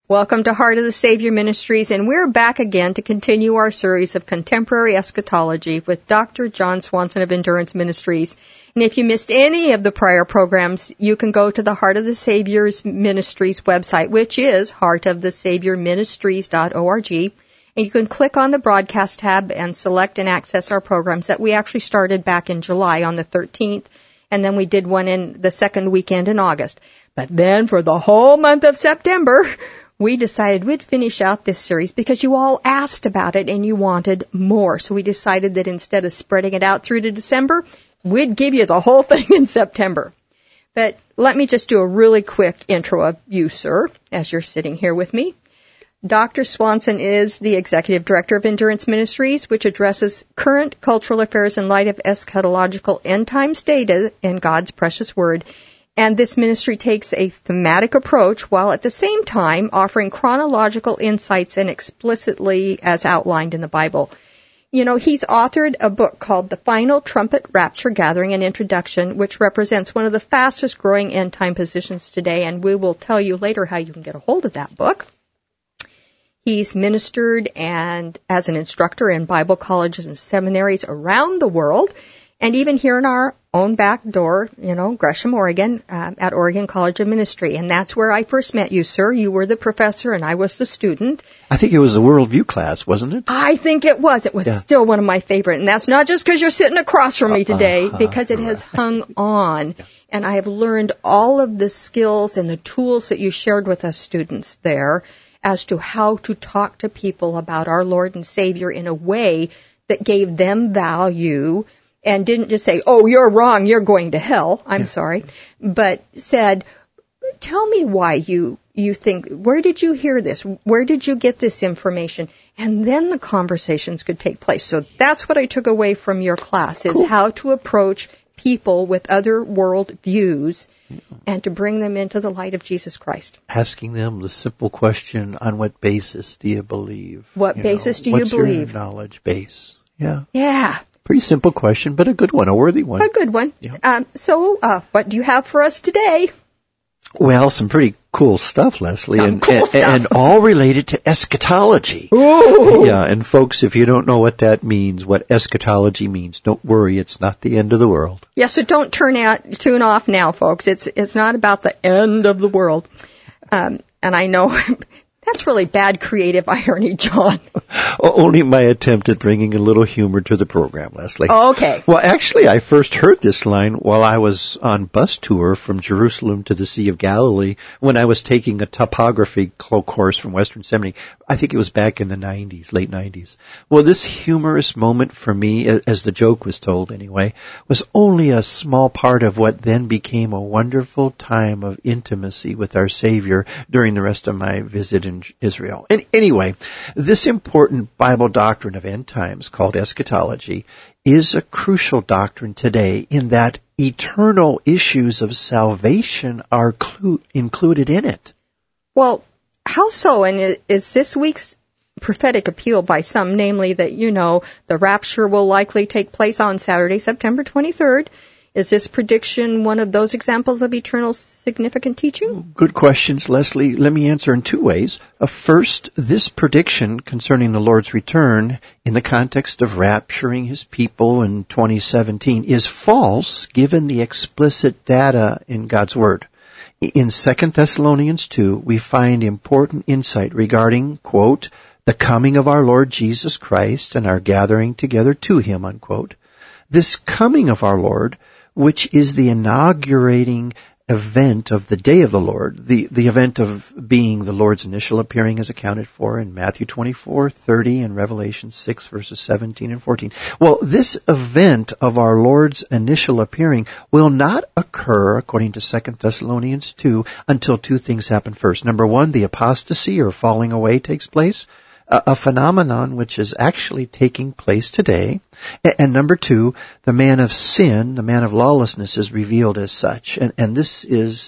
Welcome to Heart of the Savior Ministries, and we're back again to continue our series of contemporary eschatology with Dr. John Swanson of Endurance Ministries. And if you missed any of the prior programs, you can go to the Heart of the Savior's Ministries website, which is heartofthesaviorministries.org, and you can click on the broadcast tab and select and access our programs that we actually started back in July on the 13th, and then we did one in the second weekend in August. But then for the whole month of September, we decided we'd finish out this series because you all asked about it and you wanted more. So we decided that instead of spreading it out through to December, we'd give you the whole thing in September. But let me just do a really quick intro of you, sir, as you're sitting here with me. Dr. Swanson is the Executive Director of Endurance Ministries, which addresses current cultural affairs in light of eschatological end times data in God's precious Word. And this ministry takes a thematic approach while at the same time offering chronological insights and explicitly as outlined in the Bible. You know, he's authored a book called The Final Trumpet Rapture Gathering and Introduction, which represents one of the fastest growing end time positions today, and we will tell you later how you can get a hold of that book. He's ministered and as an instructor in Bible colleges and seminaries around the world, and even here in our own back door, Gresham, Oregon, at Oregon College of Ministry. And that's where I first met you, sir. You were the professor and I was the student. I think it was the Worldview class, wasn't it? I think it was. It was still one of my favorite. And that's not just because you're sitting across from me today, because it has hung on. Yeah. And I have learned all of the skills and the tools that you shared with us students there as to how to talk to people about our Lord and Savior in a way that gave them value and didn't just say, oh, you're wrong, you're going to hell, I'm sorry, but said, tell me why you think, where did you hear this? Where did you get this information? And then the conversations could take place. So that's what I took away from your class, is how to approach people with other world views and to bring them into the light of Jesus Christ. Asking them the simple question, on what basis do you believe? What basis do you believe? What's your knowledge base? Yeah. Yeah. Pretty simple question, but a good one, a worthy one. A good one. Yeah. So what do you have for us today? Well, some pretty cool stuff, Leslie, and stuff. all related to eschatology. Ooh. Yeah, and folks, if you don't know what that means, what eschatology means, don't worry, it's not the end of the world. Yeah, so don't tune off now, folks. It's not about the end of the world. And I know that's really bad creative irony, John. Only my attempt at bringing a little humor to the program, Leslie. Oh, okay. Well, actually, I first heard this line while I was on bus tour from Jerusalem to the Sea of Galilee when I was taking a topography course from Western Seminary. I think it was back in the 90s, late 90s. Well, this humorous moment for me, as the joke was told anyway, was only a small part of what then became a wonderful time of intimacy with our Savior during the rest of my visit in Israel. And anyway, this important Bible doctrine of end times called eschatology is a crucial doctrine today in that eternal issues of salvation are included in it. Well, how so? And is this week's prophetic appeal by some, namely that, the rapture will likely take place on Saturday, September 23rd, is this prediction one of those examples of eternal significant teaching? Good questions, Leslie. Let me answer in two ways. First, this prediction concerning the Lord's return in the context of rapturing His people in 2017 is false given the explicit data in God's Word. In 2 Thessalonians 2, we find important insight regarding, quote, the coming of our Lord Jesus Christ and our gathering together to Him, unquote. This coming of our Lord, which is the inaugurating event of the day of the Lord, the event of being the Lord's initial appearing is accounted for in Matthew 24:30 and Revelation 6 verses 17 and 14. Well, this event of our Lord's initial appearing will not occur, according to 2 Thessalonians 2, until two things happen first. Number one, the apostasy or falling away takes place, a phenomenon which is actually taking place today. And number two, the man of sin, the man of lawlessness is revealed as such. And this is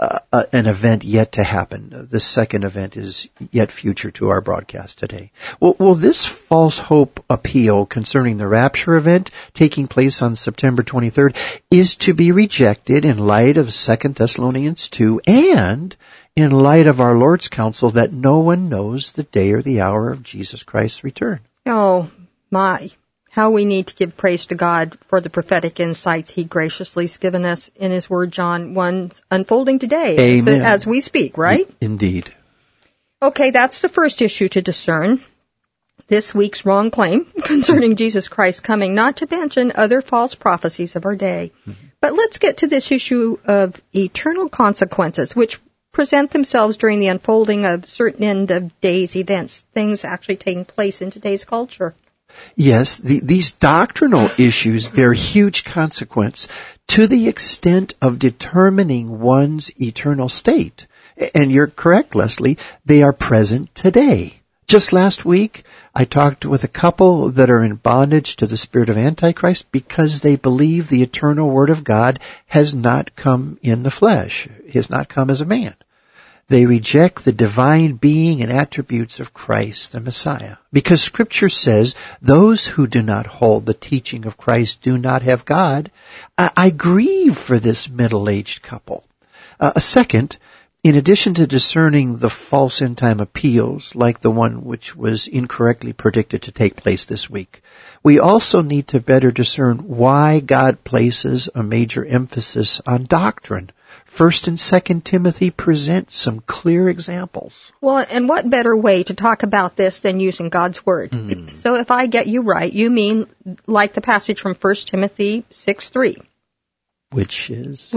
an event yet to happen. The second event is yet future to our broadcast today. Well, this false hope appeal concerning the rapture event taking place on September 23rd is to be rejected in light of 2 Thessalonians 2 and in light of our Lord's counsel that no one knows the day or the hour of Jesus Christ's return. Oh, my. How we need to give praise to God for the prophetic insights He graciously has given us in His Word, John 1, unfolding today. Amen. As we speak, right? Indeed. Okay, that's the first issue to discern. This week's wrong claim concerning Jesus Christ coming, not to mention other false prophecies of our day. Mm-hmm. But let's get to this issue of eternal consequences, which present themselves during the unfolding of certain end-of-days events, things actually taking place in today's culture. Yes, these doctrinal issues bear huge consequence to the extent of determining one's eternal state. And you're correct, Leslie, they are present today. Just last week, I talked with a couple that are in bondage to the spirit of Antichrist because they believe the eternal Word of God has not come in the flesh, has not come as a man. They reject the divine being and attributes of Christ, the Messiah. Because Scripture says, those who do not hold the teaching of Christ do not have God. I grieve for this middle-aged couple. Second, in addition to discerning the false end-time appeals, like the one which was incorrectly predicted to take place this week, we also need to better discern why God places a major emphasis on doctrine. 1 and 2 Timothy present some clear examples. Well, and what better way to talk about this than using God's Word? So if I get you right, you mean like the passage from 1 Timothy 6:3. Which is?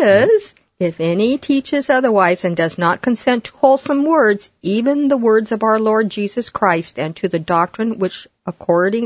If any teaches otherwise and does not consent to wholesome words, even the words of our Lord Jesus Christ, and to the doctrine which accords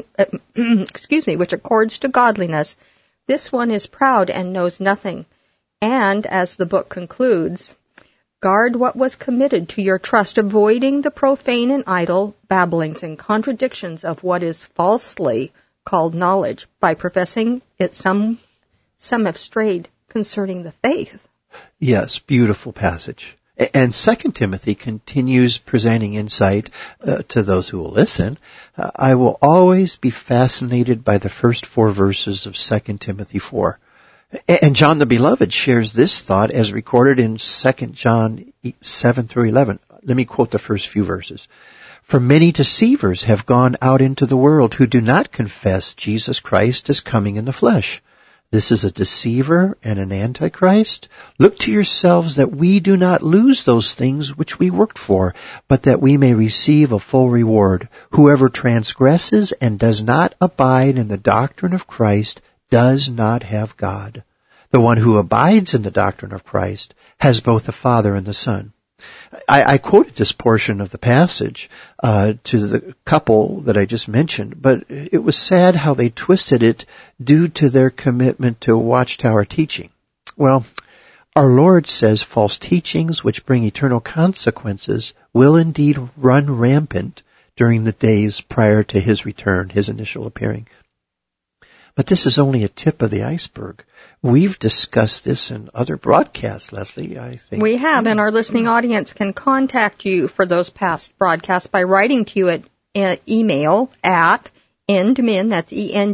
to godliness, this one is proud and knows nothing. And, as the book concludes, guard what was committed to your trust, avoiding the profane and idle babblings and contradictions of what is falsely called knowledge, by professing it some have strayed concerning the faith. Yes, beautiful passage. And 2 Timothy continues presenting insight to those who will listen. I will always be fascinated by the first 4 verses of 2 Timothy 4. And John the Beloved shares this thought as recorded in 2 John 7 through 11. Let me quote the first few verses. For many deceivers have gone out into the world who do not confess Jesus Christ as coming in the flesh. This is a deceiver and an antichrist. Look to yourselves that we do not lose those things which we worked for, but that we may receive a full reward. Whoever transgresses and does not abide in the doctrine of Christ does not have God. The one who abides in the doctrine of Christ has both the Father and the Son. I quoted this portion of the passage to the couple that I just mentioned, but it was sad how they twisted it due to their commitment to Watchtower teaching. Well, our Lord says false teachings which bring eternal consequences will indeed run rampant during the days prior to His return, His initial appearing. But this is only a tip of the iceberg. We've discussed this in other broadcasts, Leslie, I think. We have, and our listening audience can contact you for those past broadcasts by writing to you at email at endmin, that's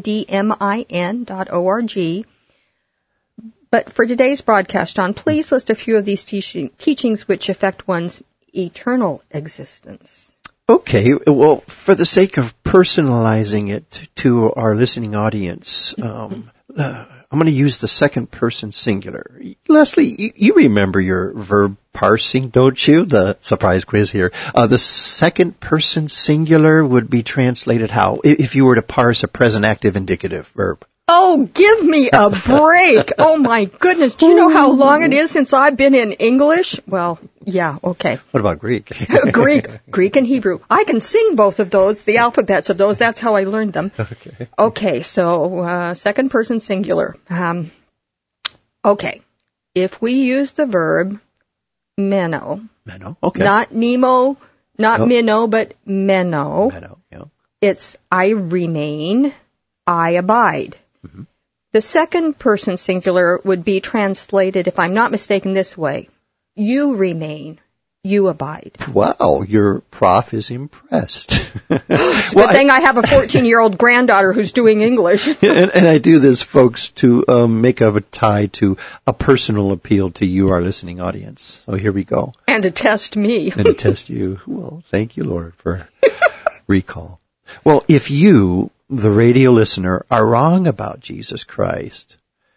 endmin.org. But for today's broadcast, John, please list a few of these teachings which affect one's eternal existence. Okay, well, for the sake of personalizing it to our listening audience, I'm going to use the second person singular. Leslie, you remember your verb parsing, don't you? The surprise quiz here. The second person singular would be translated how? If you were to parse a present active indicative verb. Oh, give me a break. Oh, my goodness. Do you know how long it is since I've been in English? Well, yeah, okay. What about Greek? Greek and Hebrew. I can sing both of those, the alphabets of those. That's how I learned them. Okay, so second person singular. Okay. If we use the verb meno. Meno, okay. Not Nemo, not minnow, but meno. Meno, yeah. It's I remain, I abide. The second person singular would be translated, if I'm not mistaken, this way. You remain. You abide. Wow, your prof is impressed. It's a good thing I have a 14-year-old granddaughter who's doing English. and I do this, folks, to make a tie to a personal appeal to you, our listening audience. So here we go. And to test me. And to test you. Well, thank you, Lord, for recall. Well, if you, the radio listener, are wrong about Jesus Christ,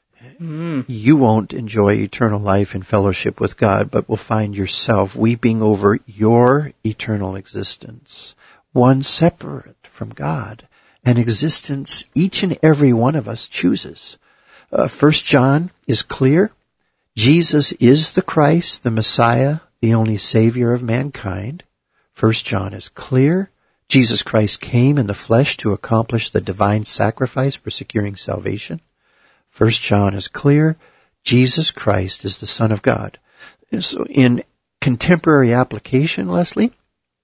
you won't enjoy eternal life and fellowship with God, but will find yourself weeping over your eternal existence, one separate from God, an existence each and every one of us chooses. 1 John is clear. Jesus is the Christ, the Messiah, the only Savior of mankind. 1 John is clear. Jesus Christ came in the flesh to accomplish the divine sacrifice for securing salvation. 1 John is clear. Jesus Christ is the Son of God. So in contemporary application, Leslie,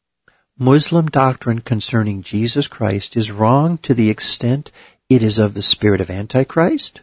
Muslim doctrine concerning Jesus Christ is wrong to the extent it is of the spirit of Antichrist.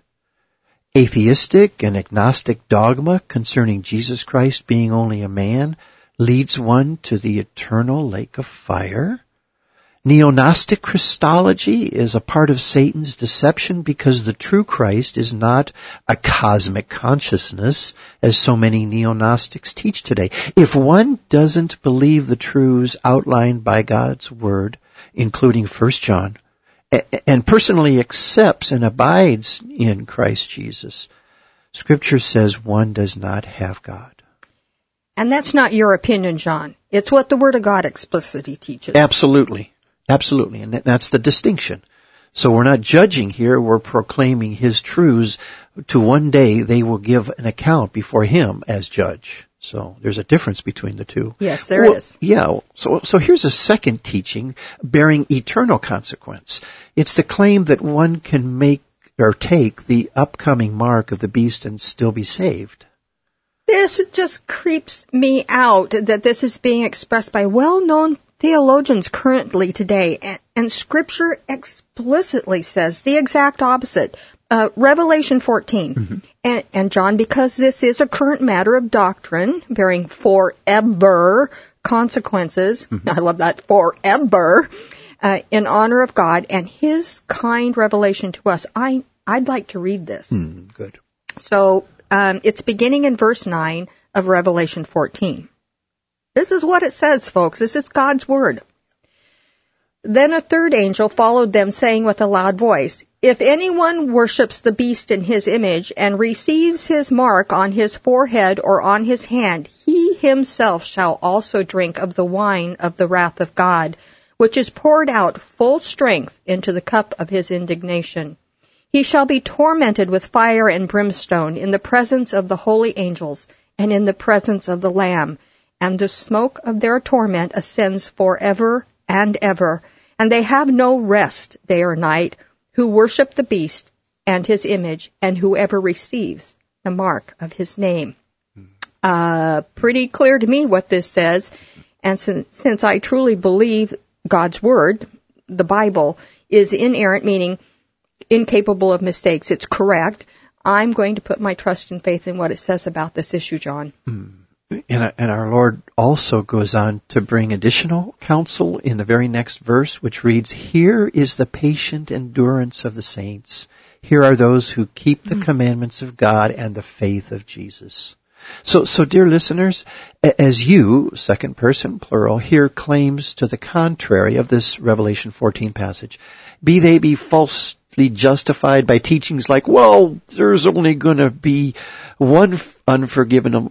Atheistic and agnostic dogma concerning Jesus Christ being only a man leads one to the eternal lake of fire. Neo-Gnostic Christology is a part of Satan's deception because the true Christ is not a cosmic consciousness, as so many Neo-Gnostics teach today. If one doesn't believe the truths outlined by God's Word, including 1 John, and personally accepts and abides in Christ Jesus, Scripture says one does not have God. And that's not your opinion, John. It's what the Word of God explicitly teaches. Absolutely. Absolutely, and that's the distinction. So we're not judging here, we're proclaiming His truths to one day they will give an account before Him as judge. So there's a difference between the two. Yes, there is. Yeah, so here's a second teaching bearing eternal consequence. It's the claim that one can make or take the upcoming mark of the beast and still be saved. This just creeps me out that this is being expressed by well-known theologians currently today, and Scripture explicitly says the exact opposite. Revelation 14. And John, because this is a current matter of doctrine bearing forever consequences, I love that, forever, in honor of God and His kind revelation to us, I'd like to read this. Good. So it's beginning in verse 9 of Revelation 14. This is what it says, folks. This is God's Word. Then a third angel followed them, saying with a loud voice, "If anyone worships the beast in his image and receives his mark on his forehead or on his hand, he himself shall also drink of the wine of the wrath of God, which is poured out full strength into the cup of his indignation. He shall be tormented with fire and brimstone in the presence of the holy angels and in the presence of the Lamb. And the smoke of their torment ascends forever and ever, and they have no rest day or night, who worship the beast and his image, and whoever receives the mark of his name." Pretty clear to me what this says, and since I truly believe God's Word, the Bible, is inerrant, meaning incapable of mistakes, it's correct, I'm going to put my trust and faith in what it says about this issue, John. And our Lord also goes on to bring additional counsel in the very next verse, which reads, "Here is the patient endurance of the saints. Here are those who keep the commandments of God and the faith of Jesus." So dear listeners, as you, second person plural, hear claims to the contrary of this Revelation 14 passage, be falsely justified by teachings like, well, there's only going to be one unforgivable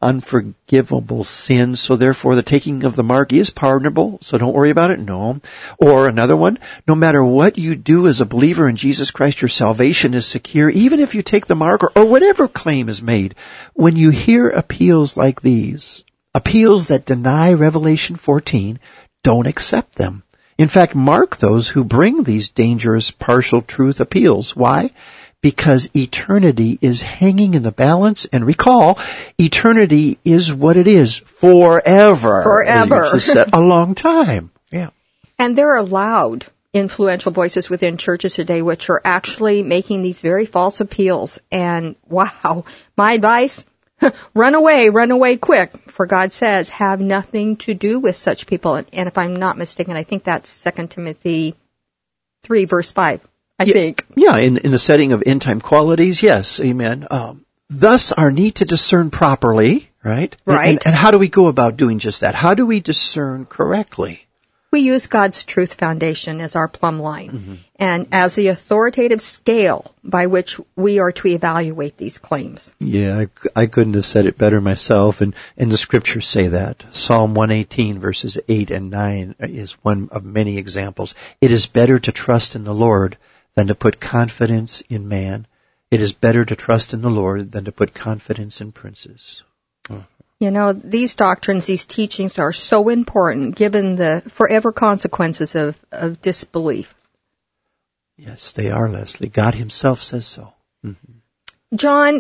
sin, so therefore the taking of the mark is pardonable, so don't worry about it. No. Or another one, no matter what you do as a believer in Jesus Christ, your salvation is secure, even if you take the mark or whatever claim is made. When you hear appeals like these, appeals that deny Revelation 14, don't accept them. In fact, mark those who bring these dangerous partial truth appeals. Why? Because eternity is hanging in the balance, and recall, eternity is what it is, forever. Forever. A long time. Yeah. And there are loud, influential voices within churches today which are actually making these very false appeals. And wow, my advice, run away quick. For God says, have nothing to do with such people. And if I'm not mistaken, I think that's 2 Timothy 3, verse 5, I think. Yeah, in the setting of end-time qualities, yes, amen. Thus, our need to discern properly, right? Right. And how do we go about doing just that? How do we discern correctly? We use God's truth foundation as our plumb line and as the authoritative scale by which we are to evaluate these claims. Yeah, I couldn't have said it better myself, and the scriptures say that. Psalm 118, verses 8 and 9 is one of many examples. It is better to trust in the Lord than to put confidence in man. It is better to trust in the Lord than to put confidence in princes. You know, these doctrines, these teachings are so important given the forever consequences of disbelief. Yes, they are, Leslie. God himself says so. Mm-hmm. John,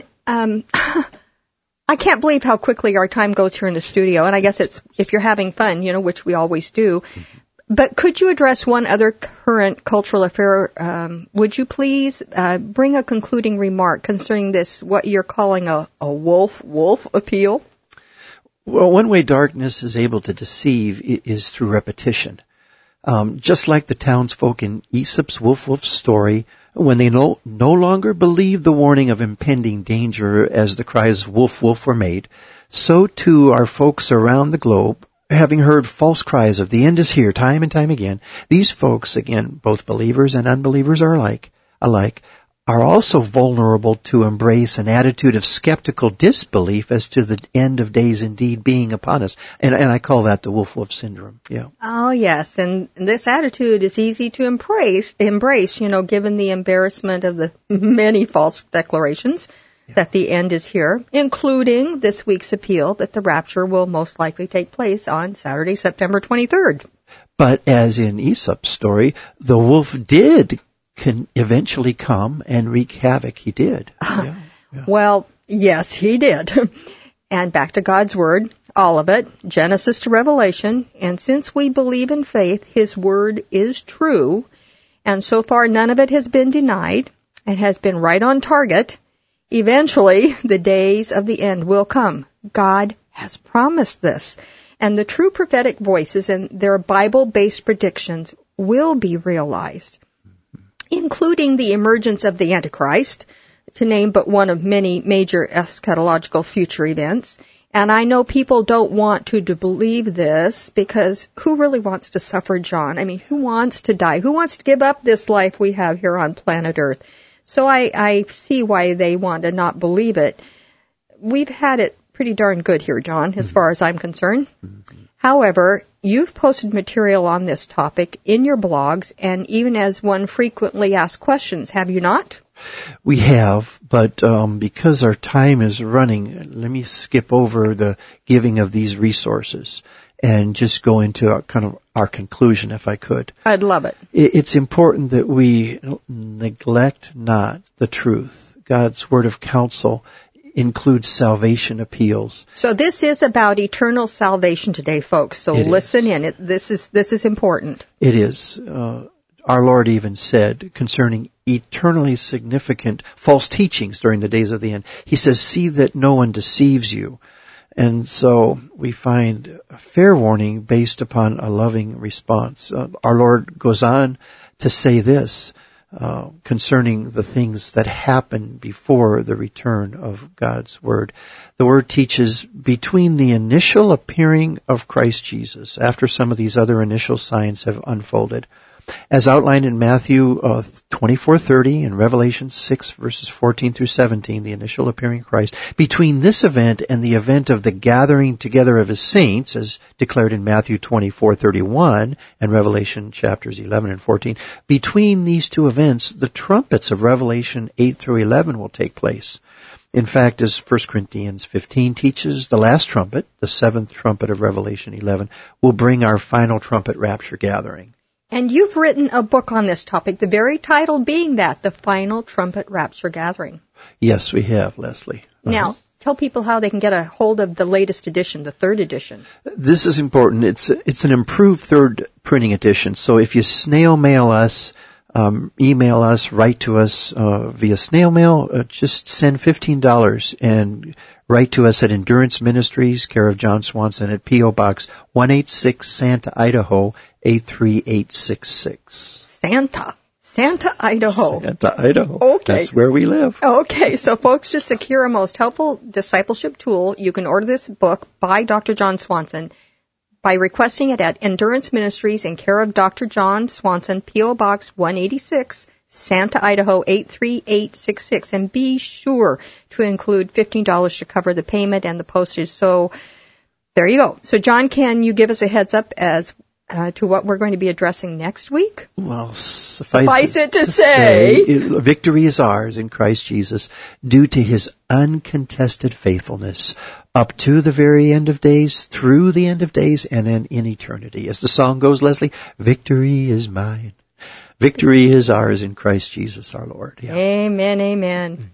I can't believe how quickly our time goes here in the studio, and I guess it's if you're having fun, you know, which we always do. Mm-hmm. But could you address one other current cultural affair? Would you please bring a concluding remark concerning this, what you're calling a wolf appeal? Well, one way darkness is able to deceive is through repetition. Just like the townsfolk in Aesop's Wolf story, when they no longer believed the warning of impending danger as the cries "Wolf, wolf" were made, so too are folks around the globe, having heard false cries of the end is here time and time again. These folks, again, both believers and unbelievers are alike, are also vulnerable to embrace an attitude of skeptical disbelief as to the end of days indeed being upon us. And I call that the wolf syndrome. Yeah. Oh, yes. And this attitude is easy to embrace, you know, given the embarrassment of the many false declarations that the end is here, including this week's appeal that the rapture will most likely take place on Saturday, September 23rd. But as in Aesop's story, the wolf did can eventually come and wreak havoc. He did. Yeah. Well, yes, he did. And back to God's Word, all of it, Genesis to Revelation. And since we believe in faith, His Word is true. And so far, none of it has been denied and has been right on target. Eventually, the days of the end will come. God has promised this. And the true prophetic voices and their Bible-based predictions will be realized, including the emergence of the Antichrist, to name but one of many major eschatological future events. And I know people don't want to believe this because who really wants to suffer, John? I mean, who wants to die? Who wants to give up this life we have here on planet Earth? So I see why they want to not believe it. We've had it pretty darn good here, John, as far as I'm concerned. However, you've posted material on this topic in your blogs and even as one frequently asked questions, have you not? We have, but because our time is running, let me skip over the giving of these resources and just go into our conclusion, if I could. I'd love it. It's important that we neglect not the truth. God's word of counsel includes salvation appeals. So this is about eternal salvation today, folks. So listen in. This is important. It is. Our Lord even said concerning eternally significant false teachings during the days of the end, He says, see that no one deceives you. And so we find a fair warning based upon a loving response. Our Lord goes on to say this concerning the things that happen before the return of God's Word. The Word teaches between the initial appearing of Christ Jesus, after some of these other initial signs have unfolded, as outlined in Matthew 24:30 and Revelation 6 verses 14 through 17, the initial appearing of Christ, between this event and the event of the gathering together of His saints, as declared in Matthew 24:31 and Revelation chapters 11 and 14, between these two events, the trumpets of Revelation 8 through 11 will take place. In fact, as 1 Corinthians 15 teaches, the last trumpet, the seventh trumpet of Revelation 11, will bring our final trumpet rapture gathering. And you've written a book on this topic, the very title being that, The Final Trumpet Rapture Gathering. Yes, we have, Leslie. Now, tell people how they can get a hold of the latest edition, the third edition. This is important. It's an improved third printing edition. So if you snail mail us email us, write to us via snail mail. Just send $15 and write to us at Endurance Ministries, care of John Swanson, at P.O. Box 186, Santa, Idaho, 83866. Santa, Idaho. Santa, Idaho. Okay. That's where we live. Okay, so folks, to secure a most helpful discipleship tool, you can order this book by Dr. John Swanson by requesting it at Endurance Ministries in care of Dr. John Swanson, P.O. Box 186, Santa, Idaho 83866. And be sure to include $15 to cover the payment and the postage. So there you go. So John, can you give us a heads up as to what we're going to be addressing next week? Well, suffice it to say, victory is ours in Christ Jesus due to his uncontested faithfulness up to the very end of days, through the end of days, and then in eternity. As the song goes, Leslie, victory is mine. Victory is ours in Christ Jesus our Lord. Yeah. Amen, amen.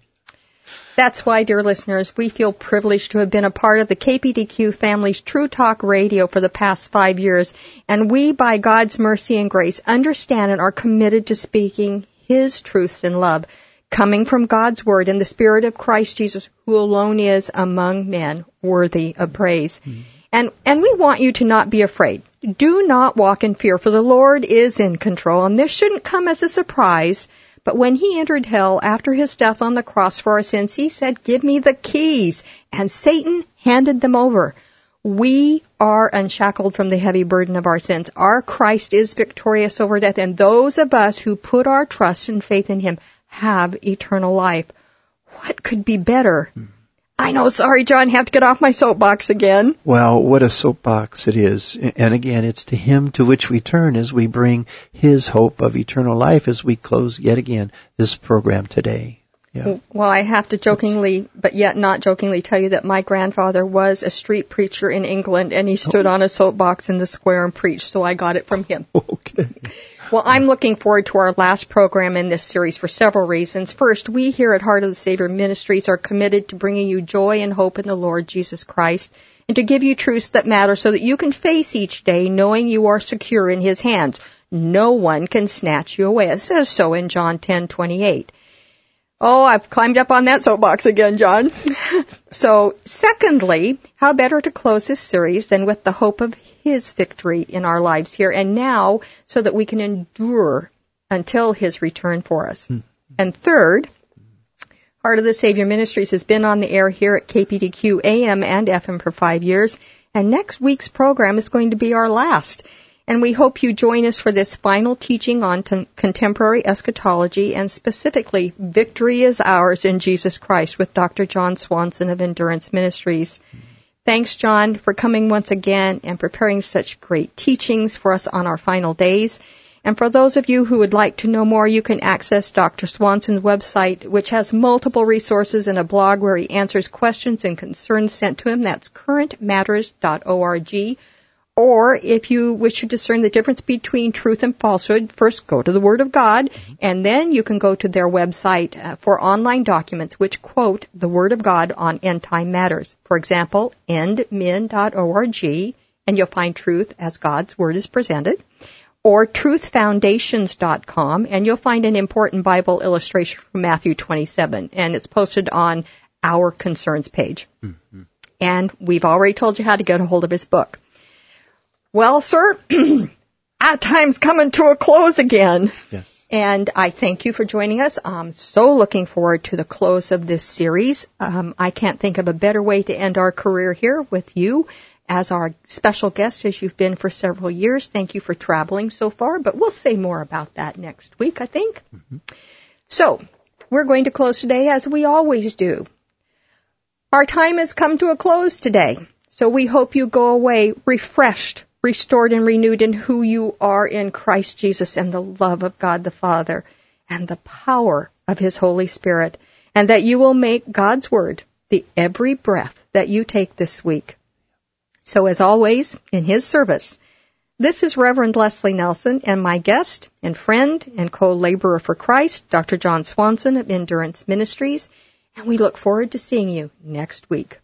That's why, dear listeners, we feel privileged to have been a part of the KPDQ family's True Talk Radio for the past 5 years, and we, by God's mercy and grace, understand and are committed to speaking His truths in love, coming from God's Word in the Spirit of Christ Jesus, who alone is among men worthy of praise. And we want you to not be afraid. Do not walk in fear, for the Lord is in control, and this shouldn't come as a surprise. But when he entered hell after his death on the cross for our sins, he said, "Give me the keys." And Satan handed them over. We are unshackled from the heavy burden of our sins. Our Christ is victorious over death, and those of us who put our trust and faith in him have eternal life. What could be better? I know, sorry, John, have to get off my soapbox again. Well, what a soapbox it is. And again, it's to him to which we turn as we bring his hope of eternal life as we close yet again this program today. Yeah. Well, I have to jokingly, but yet not jokingly, tell you that my grandfather was a street preacher in England, and he stood on a soapbox in the square and preached, so I got it from him. Okay. Well, I'm looking forward to our last program in this series for several reasons. First, we here at Heart of the Savior Ministries are committed to bringing you joy and hope in the Lord Jesus Christ, and to give you truths that matter so that you can face each day knowing you are secure in His hands. No one can snatch you away. It says so in John 10:28. Oh, I've climbed up on that soapbox again, John. So, secondly, how better to close this series than with the hope of His victory in our lives here and now, so that we can endure until His return for us. And third, Heart of the Savior Ministries has been on the air here at KPDQ AM and FM for 5 years, and next week's program is going to be our last. And we hope you join us for this final teaching on contemporary eschatology, and specifically, Victory is Ours in Jesus Christ, with Dr. John Swanson of Endurance Ministries. Thanks, John, for coming once again and preparing such great teachings for us on our final days. And for those of you who would like to know more, you can access Dr. Swanson's website, which has multiple resources and a blog where he answers questions and concerns sent to him. That's currentmatters.org. Or if you wish to discern the difference between truth and falsehood, first go to the Word of God, and then you can go to their website for online documents which quote the Word of God on end-time matters. For example, endmin.org, and you'll find truth as God's Word is presented. Or truthfoundations.com, and you'll find an important Bible illustration from Matthew 27, and it's posted on our concerns page. And we've already told you how to get a hold of his book. Well, sir, our time's coming to a close again. Yes. And I thank you for joining us. I'm so looking forward to the close of this series. I can't think of a better way to end our career here with you as our special guest, as you've been for several years. Thank you for traveling so far, but we'll say more about that next week, I think. So, we're going to close today as we always do. Our time has come to a close today, so we hope you go away refreshed, restored and renewed in who you are in Christ Jesus, and the love of God the Father and the power of His Holy Spirit, and that you will make God's Word the every breath that you take this week. So as always, in His service, this is Reverend Leslie Nelson and my guest and friend and co-laborer for Christ, Dr. John Swanson of Endurance Ministries, and we look forward to seeing you next week.